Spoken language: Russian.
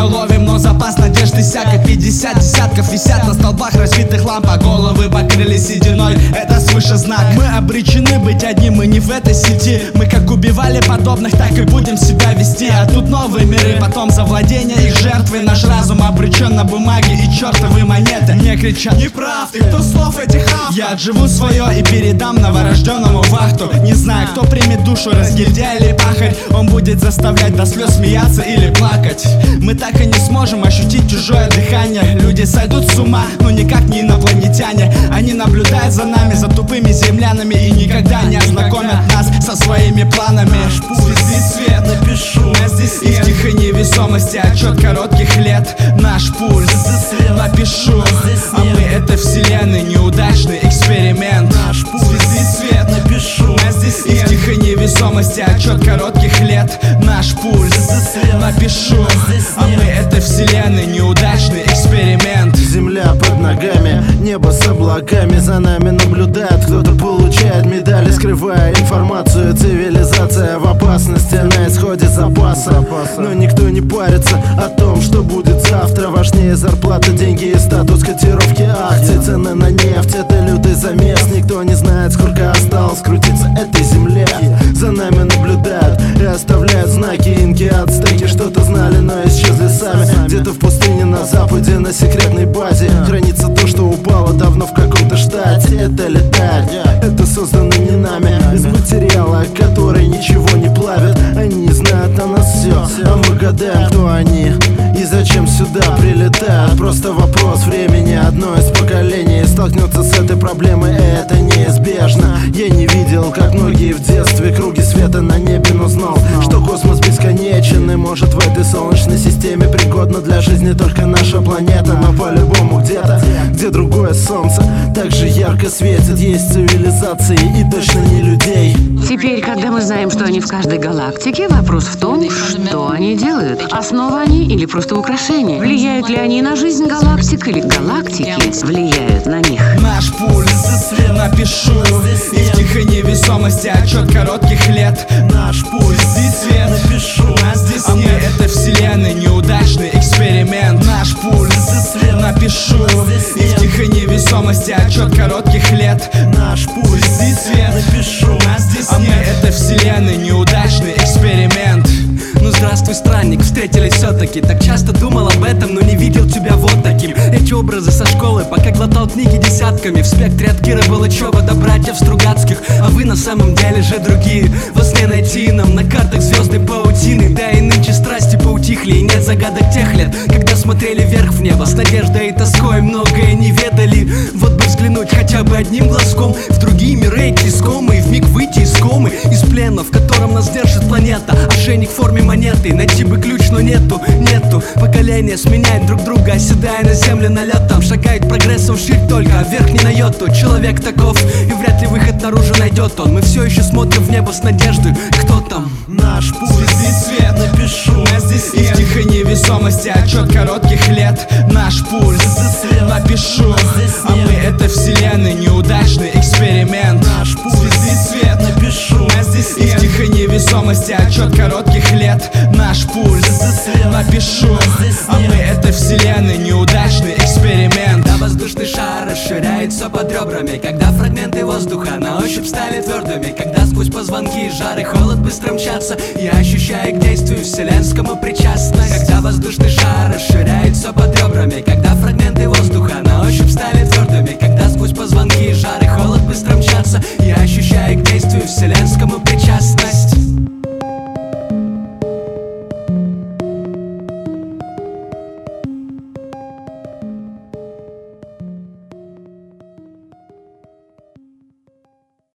ловим, но запас надежд иссяк. Как 50 десятков висят на столбах разбитых ламп, а головы покрыли сединой, это свыше знак. Мы обречены быть одни, мы не в этой сети. Мы как убивали подобных, так и будем себя вести. А тут новые миры, потом завладение их жертвой. Наш разум обречен на бумаге и чертовы монеты. Мне кричат: не прав ты, кто слов этих автор. Я отживу свое и передам новорожденному вахту. Не знаю, кто примет душу, разгильдяй или пахарь. Он будет заставлять до слез смеяться или плакать. Мы так и не сможем ощутить чужое дыхание. Люди сойдут с ума, но никак не инопланетяне. Они наблюдают за нами, за тупыми землянами, и никогда не ознакомят нас со своими планами. Звезды свет, напишу, нас здесь нет. В тихой невесомости отчет коротких лет. Наш пульс, напишу, а мы это вселенной, неудачный эксперимент. Наш пульс, звезды свет, напишу, нас здесь нет. В тихой невесомости отчет коротких лет. Наш пульс, напишу, а мы это вселенной, неудачный эксперимент. Земля под ногами, небо с облаками. За нами наблюдает, кто-то получает медали, скрывая информацию. Цивилизация в опасности, на исходе запаса. Но никто не парится о том, что будет завтра. Важнее зарплата, деньги и статус котировки акций. Цены на нефть — это лютый замес. Никто не знает, сколько осталось крутиться этой земле. За нами наблюдают и оставляют знаки. Инки, ацтеки что-то знали, но исчезли сами. Где-то в пустыне на западе, на секретной базе хранится то, что упало давно в каком-то штате. Это летает, это создано не нами, из материала, который ничего не плавит. Они знают о нас все, а мы гадаем, кто они и зачем сюда прилетают. Просто вопрос времени. Одно из поколений столкнется с этой проблемой, и это неизбежно. Я не видел, как многие в детстве круги света на небе, но знал, что космос бесконечен. И может в этой солнечной системе пригодна для жизни только наша планета. Но по-любому где-то, где другое солнце так же ярко светит, есть цивилизации и точно не людей. Теперь, когда мы знаем, что они в каждой галактике, вопрос в том, что они делают. Основа они или просто украшения? Влияют ли они на жизнь галактик или галактики влияют на них? Наш пульс, напишу, и в тихой невесомости отчет коротких лет. Наш пульс, здесь свет, напишу, нас здесь нет. А мы это вселенной, неудачный эксперимент. Наш пульс, напишу, и в тихой невесомости отчет коротких лет. Наш пульс, здесь свет, напишу, нас здесь нет. А мы это вселенной, неудачный эксперимент. Ну здравствуй, странник, встретились все-таки. Так часто думал об этом, но не видел тебя вот таким. Эти образы со школы, пока глотал книги десятками. В спектре от Кира Балычева до братьев Стругацких. А вы на самом деле же другие. Во сне найти нам на картах звездной паутины. Да и нынче страсти поутихли, и нет загадок тех лет, когда смотрели вверх в небо с надеждой и тоской, многое не ведали. Вот бы взглянуть хотя бы одним глазком в другие миры, идти искомые, вмиг выйти из комы, из плена, в котором нас держит планета. Ошейник в форме монеты, найти бы ключ, но нету. Поколения сменяют друг друга, оседая на земле налетом. Шагает прогрессом вширь только, а вверх не на йоту. Человек таков, и вряд ли выход наружу найдет он. Мы все еще смотрим в небо с надеждой. Кто там? Наш пульс, здесь свет, напишу, нас здесь нет. И в тихой невесомости отчет коротких лет. Наш пульс, напишу, а мы это вселенной, неудачный эксперимент. Наш пульс, здесь свет, напишу, нас здесь нет. И в тихой невесомости отчет коротких лет. Наш пульс, напишу, а мы это вселенной, неудачный эксперимент. Когда воздушный шар расширяется под ребрами, когда фрагменты воздуха на ощупь стали твердыми, когда сквозь позвонки жар и холод быстро мчатся, я ощущаю к действию вселенскому причастно. Когда воздушный шар расширяется под ребрами, когда фрагменты воздуха на